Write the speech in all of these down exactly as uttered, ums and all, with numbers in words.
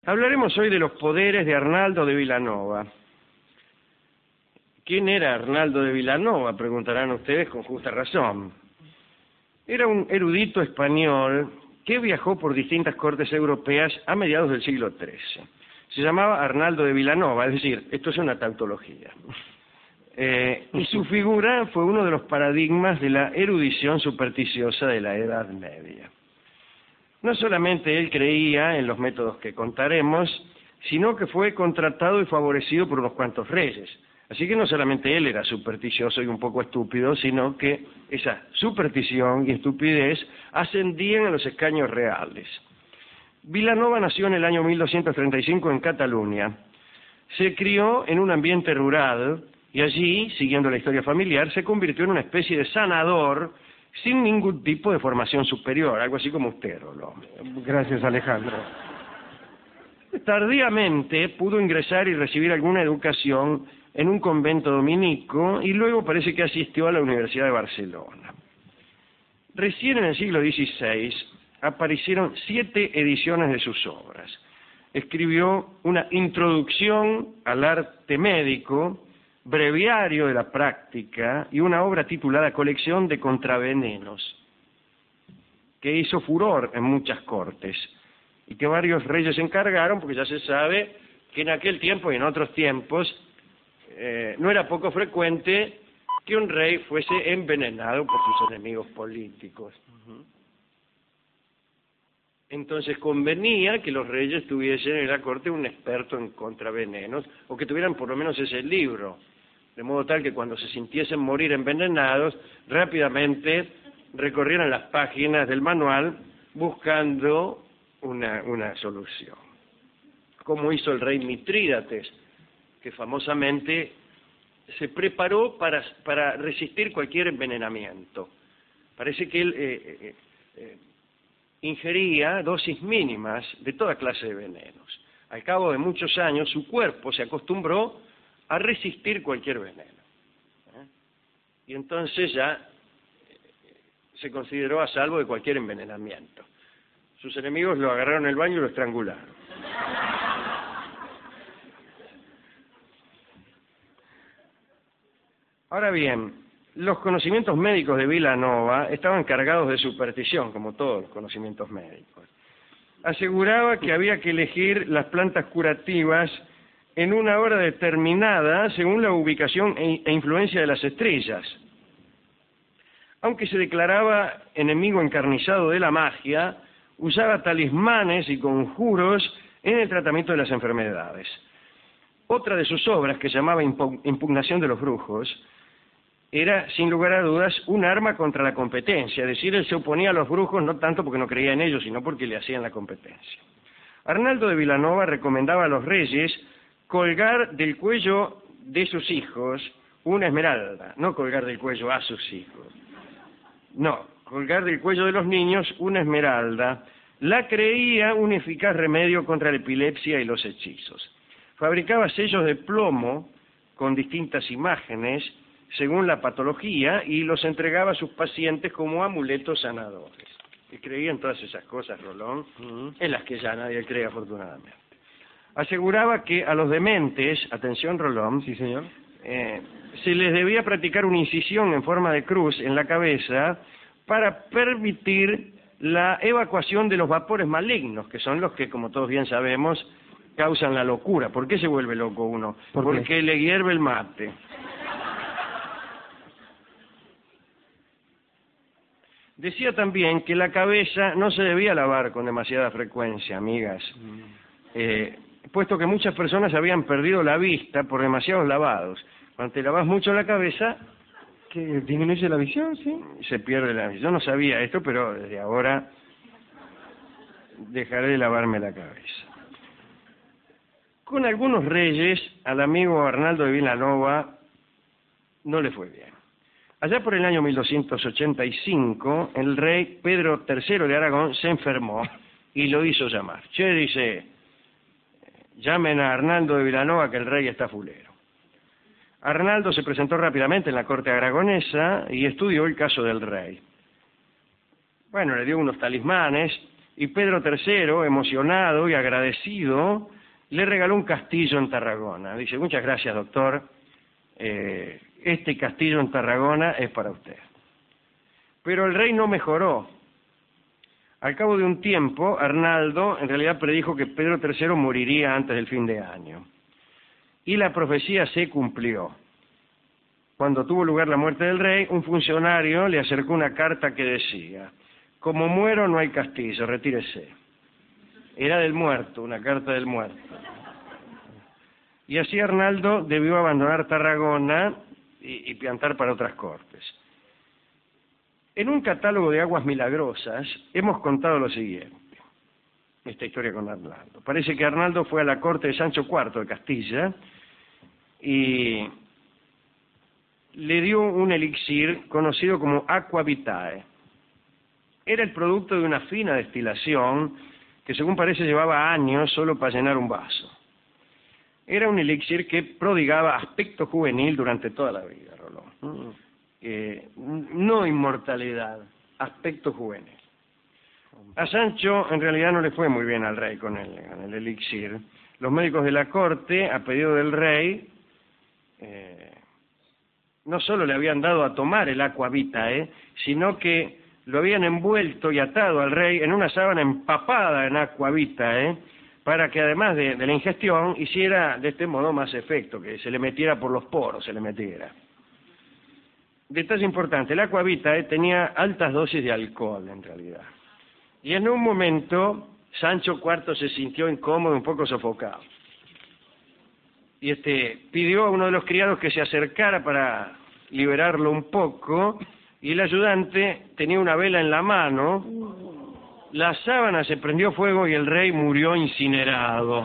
Hablaremos hoy de los poderes de Arnaldo de Vilanova. ¿Quién era Arnaldo de Vilanova?, preguntarán ustedes con justa razón. Era un erudito español que viajó por distintas cortes europeas a mediados del siglo trece. Se llamaba Arnaldo de Vilanova, es decir, esto es una tautología. Eh, y su figura fue uno de los paradigmas de la erudición supersticiosa de la Edad Media. No solamente él creía en los métodos que contaremos, sino que fue contratado y favorecido por unos cuantos reyes. Así que no solamente él era supersticioso y un poco estúpido, sino que esa superstición y estupidez ascendían a los escaños reales. Vilanova nació en el año mil doscientos treinta y cinco en Cataluña. Se crió en un ambiente rural y allí, siguiendo la historia familiar, se convirtió en una especie de sanador sin ningún tipo de formación superior, algo así como usted, Rolón. Gracias, Alejandro. Tardíamente pudo ingresar y recibir alguna educación en un convento dominico y luego parece que asistió a la Universidad de Barcelona. Recién en el siglo dieciséis aparecieron siete ediciones de sus obras. Escribió una introducción al arte médico, breviario de la práctica y una obra titulada Colección de contravenenos, que hizo furor en muchas cortes y que varios reyes encargaron, porque ya se sabe que en aquel tiempo y en otros tiempos eh, no era poco frecuente que un rey fuese envenenado por sus enemigos políticos. Entonces convenía que los reyes tuviesen en la corte un experto en contravenenos, o que tuvieran por lo menos ese libro, de modo tal que cuando se sintiesen morir envenenados, rápidamente recorrieran las páginas del manual buscando una, una solución. Como hizo el rey Mitrídates, que famosamente se preparó para, para resistir cualquier envenenamiento. Parece que él eh, eh, eh, ingería dosis mínimas de toda clase de venenos. Al cabo de muchos años, su cuerpo se acostumbró a resistir cualquier veneno. ¿Eh? Y entonces ya eh, se consideró a salvo de cualquier envenenamiento. Sus enemigos lo agarraron en el baño y lo estrangularon. Ahora bien, los conocimientos médicos de Vilanova estaban cargados de superstición, como todos los conocimientos médicos. Aseguraba que había que elegir las plantas curativas en una hora determinada según la ubicación e influencia de las estrellas. Aunque se declaraba enemigo encarnizado de la magia, usaba talismanes y conjuros en el tratamiento de las enfermedades. Otra de sus obras, que se llamaba Impugnación de los Brujos, era, sin lugar a dudas, un arma contra la competencia. Es decir, él se oponía a los brujos no tanto porque no creía en ellos, sino porque le hacían la competencia. Arnaldo de Vilanova recomendaba a los reyes colgar del cuello de sus hijos una esmeralda, no colgar del cuello a sus hijos. No, colgar del cuello de los niños una esmeralda. La creía un eficaz remedio contra la epilepsia y los hechizos. Fabricaba sellos de plomo con distintas imágenes según la patología y los entregaba a sus pacientes como amuletos sanadores. Y creía en todas esas cosas, Rolón, uh-huh. en las que ya nadie cree, afortunadamente. Aseguraba que a los dementes, atención, Rolón, sí, señor, eh, se les debía practicar una incisión en forma de cruz en la cabeza para permitir la evacuación de los vapores malignos, que son los que, como todos bien sabemos, causan la locura. ¿Por qué se vuelve loco uno? ¿Por Porque qué? le hierve el mate. Decía también que la cabeza no se debía lavar con demasiada frecuencia, amigas, eh, puesto que muchas personas habían perdido la vista por demasiados lavados. Cuando te lavas mucho la cabeza, ¿que disminuye la visión, sí? Se pierde la visión. Yo no sabía esto, pero desde ahora dejaré de lavarme la cabeza. Con algunos reyes, al amigo Arnaldo de Vilanova no le fue bien. Allá por el año mil doscientos ochenta y cinco, el rey Pedro tercero de Aragón se enfermó y lo hizo llamar. Che, dice, llamen a Arnaldo de Vilanova que el rey está fulero. Arnaldo se presentó rápidamente en la corte aragonesa y estudió el caso del rey. Bueno, le dio unos talismanes y Pedro tercero, emocionado y agradecido, le regaló un castillo en Tarragona. Dice, muchas gracias, doctor, eh, este castillo en Tarragona es para usted. Pero el rey no mejoró. Al cabo de un tiempo, Arnaldo en realidad predijo que Pedro tercero moriría antes del fin de año. Y la profecía se cumplió. Cuando tuvo lugar la muerte del rey, un funcionario le acercó una carta que decía, como muero no hay castillo, retírese. Era del muerto, una carta del muerto. Y así Arnaldo debió abandonar Tarragona y, y piantar para otras cortes. En un catálogo de aguas milagrosas hemos contado lo siguiente, esta historia con Arnaldo. Parece que Arnaldo fue a la corte de Sancho cuarto de Castilla y le dio un elixir conocido como aqua vitae. Era el producto de una fina destilación que según parece llevaba años solo para llenar un vaso. Era un elixir que prodigaba aspecto juvenil durante toda la vida, Rolón. Eh, no inmortalidad, aspecto juvenil. A Sancho en realidad no le fue muy bien al rey con el, con el elixir. Los médicos de la corte, a pedido del rey, eh, no solo le habían dado a tomar el aqua vitae, sino que lo habían envuelto y atado al rey en una sábana empapada en aqua vitae, para que además de, de la ingestión hiciera de este modo más efecto, que se le metiera por los poros, se le metiera. Detalle importante, el aqua vitae tenía altas dosis de alcohol en realidad. Y en un momento Sancho cuarto se sintió incómodo, un poco sofocado. Y este pidió a uno de los criados que se acercara para liberarlo un poco, y el ayudante tenía una vela en la mano. La sábana se prendió fuego y el rey murió incinerado.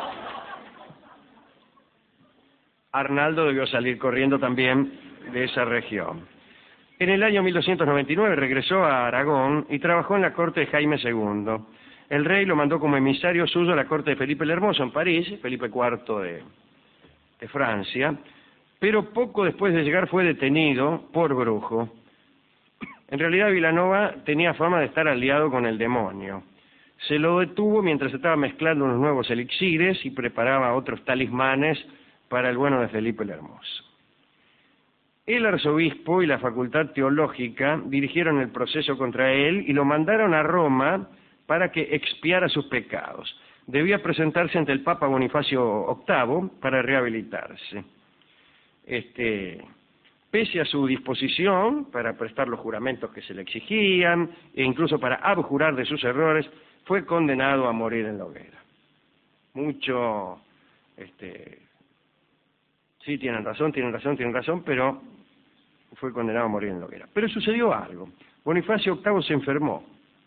Arnaldo debió salir corriendo también de esa región. En el año mil doscientos noventa y nueve regresó a Aragón y trabajó en la corte de Jaime segundo. El rey lo mandó como emisario suyo a la corte de Felipe el Hermoso en París, Felipe cuarto de, de Francia, pero poco después de llegar fue detenido por brujo. En realidad Vilanova tenía fama de estar aliado con el demonio. Se lo detuvo mientras estaba mezclando unos nuevos elixires y preparaba otros talismanes para el bueno de Felipe el Hermoso. El arzobispo y la facultad teológica dirigieron el proceso contra él y lo mandaron a Roma para que expiara sus pecados. Debía presentarse ante el Papa Bonifacio octavo para rehabilitarse. Este... Pese a su disposición para prestar los juramentos que se le exigían e incluso para abjurar de sus errores, fue condenado a morir en la hoguera. Mucho, este, sí, tienen razón, tienen razón, tienen razón, pero fue condenado a morir en la hoguera. Pero sucedió algo. Bonifacio octavo se enfermó.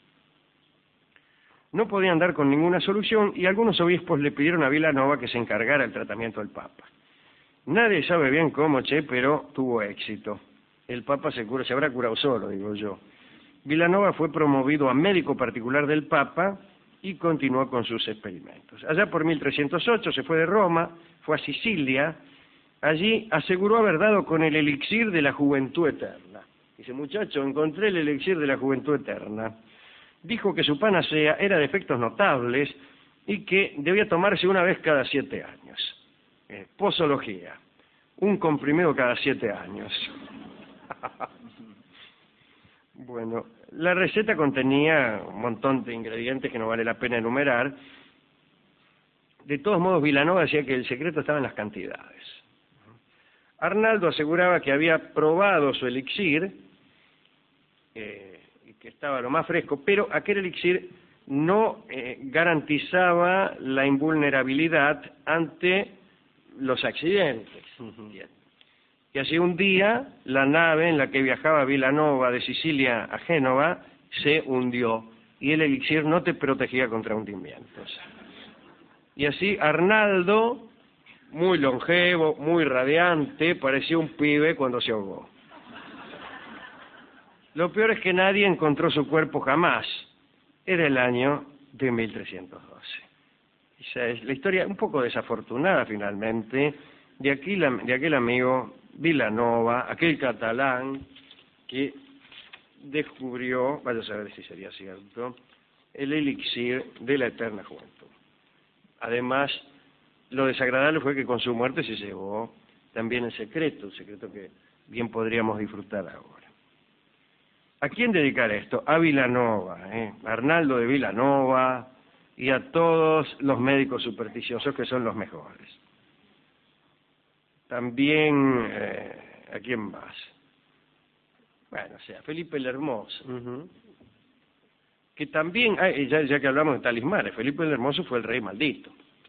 No podían dar con ninguna solución y algunos obispos le pidieron a Vilanova que se encargara del tratamiento del Papa. Nadie sabe bien cómo, che, pero tuvo éxito. El Papa se, cura, se habrá curado solo, digo yo. Vilanova fue promovido a médico particular del Papa y continuó con sus experimentos. Allá por mil trescientos ocho se fue de Roma, fue a Sicilia. Allí aseguró haber dado con el elixir de la juventud eterna. Dice, muchacho, encontré el elixir de la juventud eterna. Dijo que su panacea era de efectos notables y que debía tomarse una vez cada siete años. Eh, posología, un comprimido cada siete años. Bueno, la receta contenía un montón de ingredientes que no vale la pena enumerar. De todos modos, Vilanova decía que el secreto estaba en las cantidades. Arnaldo aseguraba que había probado su elixir eh, y que estaba lo más fresco, pero aquel elixir no eh, garantizaba la invulnerabilidad ante los accidentes. Uh-huh. Y así un día la nave en la que viajaba Vilanova de Sicilia a Génova se hundió y el elixir no te protegía contra hundimientos. Y así Arnaldo, muy longevo, muy radiante, parecía un pibe cuando se ahogó. Lo peor es que nadie encontró su cuerpo jamás. Era el año de mil trescientos doce. Esa es la historia un poco desafortunada finalmente de, aquí la, de aquel amigo Vilanova, aquel catalán que descubrió, vaya a saber si sería cierto, el elixir de la eterna juventud. Además, lo desagradable fue que con su muerte se llevó también el secreto, el secreto que bien podríamos disfrutar ahora. ¿A quién dedicar esto? A Vilanova, ¿eh? a Arnaldo de Vilanova y a todos los médicos supersticiosos que son los mejores. También, eh, ¿a quién más? Bueno, o sea, Felipe el Hermoso. Uh-huh. Que también, ah, ya, ya que hablamos de talismanes, Felipe el Hermoso fue el rey maldito.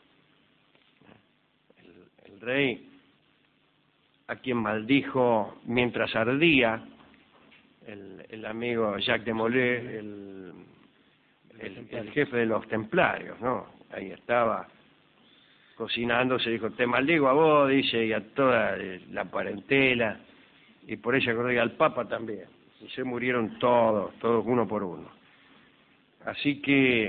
El, el rey a quien maldijo mientras ardía el, el amigo Jacques de Molay, el, el, el jefe de los templarios, ¿no? Ahí estaba cocinando, se dijo, te maldigo a vos, dice, y a toda la parentela, y por ella acordé al Papa también, y se murieron todos, todos uno por uno. Así que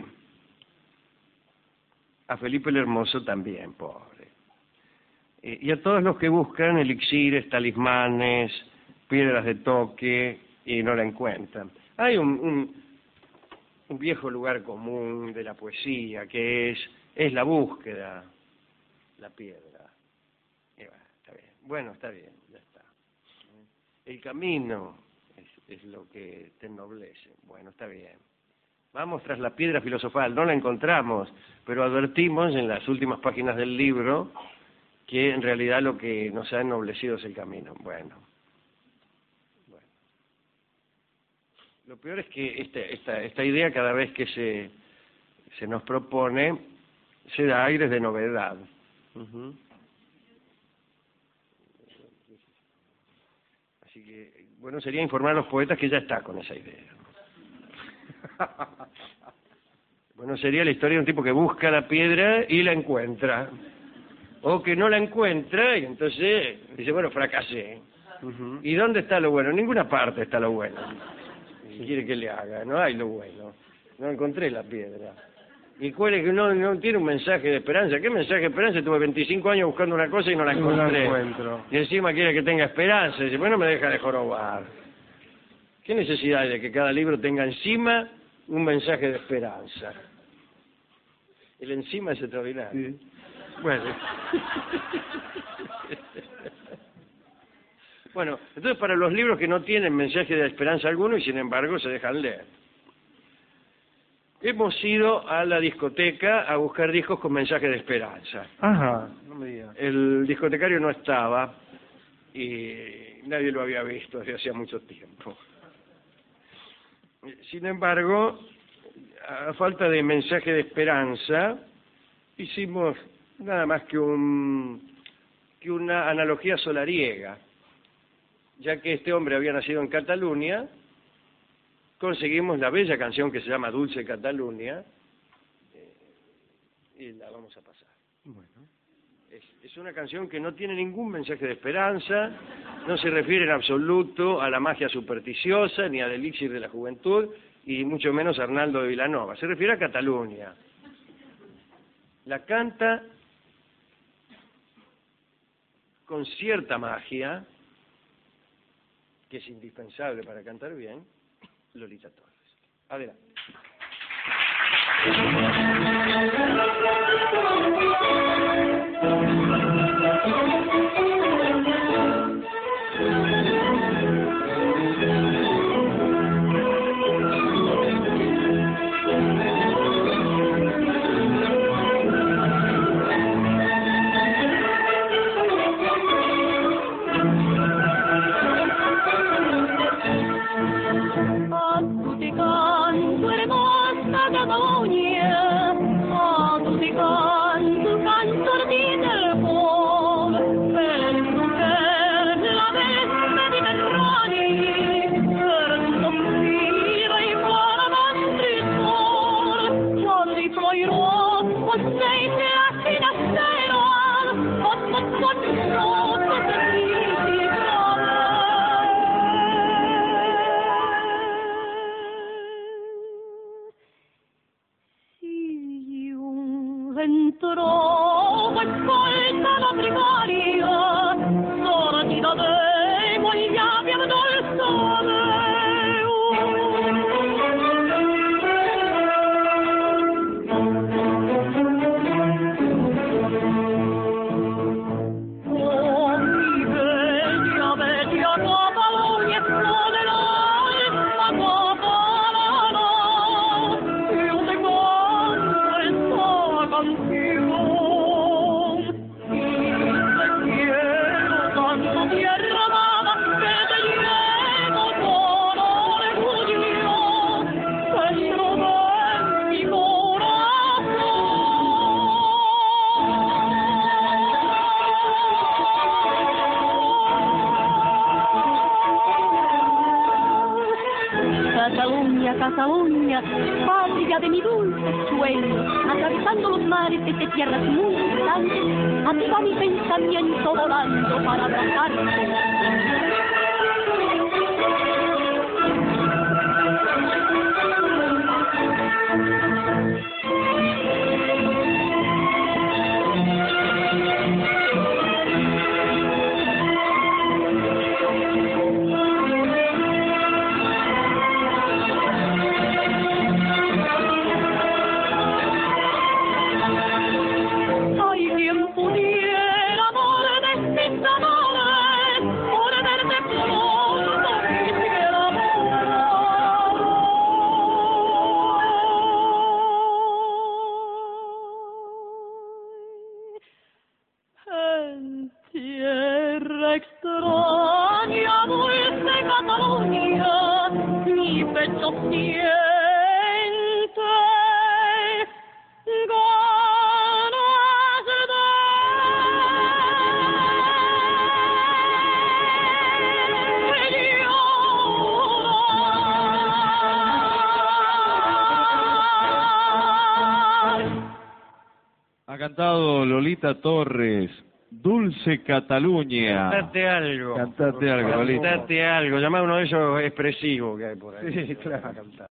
a Felipe el Hermoso también, pobre. Y a todos los que buscan elixires, talismanes, piedras de toque y no la encuentran. Hay un, un, un viejo lugar común de la poesía que es, es la búsqueda, la piedra. Y bueno, está bien. Bueno, está bien, ya está. El camino es, es lo que te ennoblece. Bueno, está bien. Vamos tras la piedra filosofal, no la encontramos, pero advertimos en las últimas páginas del libro que en realidad lo que nos ha ennoblecido es el camino. Bueno, bueno. Lo peor es que esta, esta, esta idea cada vez que se, se nos propone se da aires de novedad. Uh-huh. Así que, bueno, sería informar a los poetas que ya está con esa idea. Bueno, sería la historia de un tipo que busca la piedra y la encuentra. O que no la encuentra y entonces dice, bueno, fracasé. Uh-huh. ¿Y dónde está lo bueno? En ninguna parte está lo bueno. ¿Qué quiere que le haga? No hay lo bueno. No encontré la piedra. ¿Y cuál es que no, no tiene un mensaje de esperanza? ¿Qué mensaje de esperanza? Tuve veinticinco años buscando una cosa y no la encontré. No la encuentro. Y encima quiere que tenga esperanza. Y dice, bueno, me deja de jorobar. ¿Qué necesidad hay de que cada libro tenga encima un mensaje de esperanza? El encima es extraordinario. Sí. Bueno. Bueno, entonces para los libros que no tienen mensaje de esperanza alguno y sin embargo se dejan leer. Hemos ido a la discoteca a buscar discos con mensaje de esperanza. Ajá, no me digas. El discotecario no estaba y nadie lo había visto desde hacía mucho tiempo. Sin embargo, a falta de mensaje de esperanza, hicimos nada más que un que una analogía solariega, ya que este hombre había nacido en Cataluña, conseguimos la bella canción que se llama Dulce Cataluña eh, y la vamos a pasar. Bueno, es, es una canción que no tiene ningún mensaje de esperanza, no se refiere en absoluto a la magia supersticiosa ni al elixir de la juventud y mucho menos a Arnaldo de Vilanova, se refiere a Cataluña. La canta con cierta magia, que es indispensable para cantar bien, Lolita Torres. Adelante. patria de mi dulce sueño, atravesando los mares desde tierras muy distantes, a ti va mi pensamiento volando para abrazarte. Extraña, dulce Cataluña, mi pecho siente ganas de llorar. Ha cantado Lolita Torres, Dulce Cataluña. Cantate algo. Cantate algo, Lolita. Cantate algo. Llamá a uno de esos expresivos que hay por ahí. Sí, claro.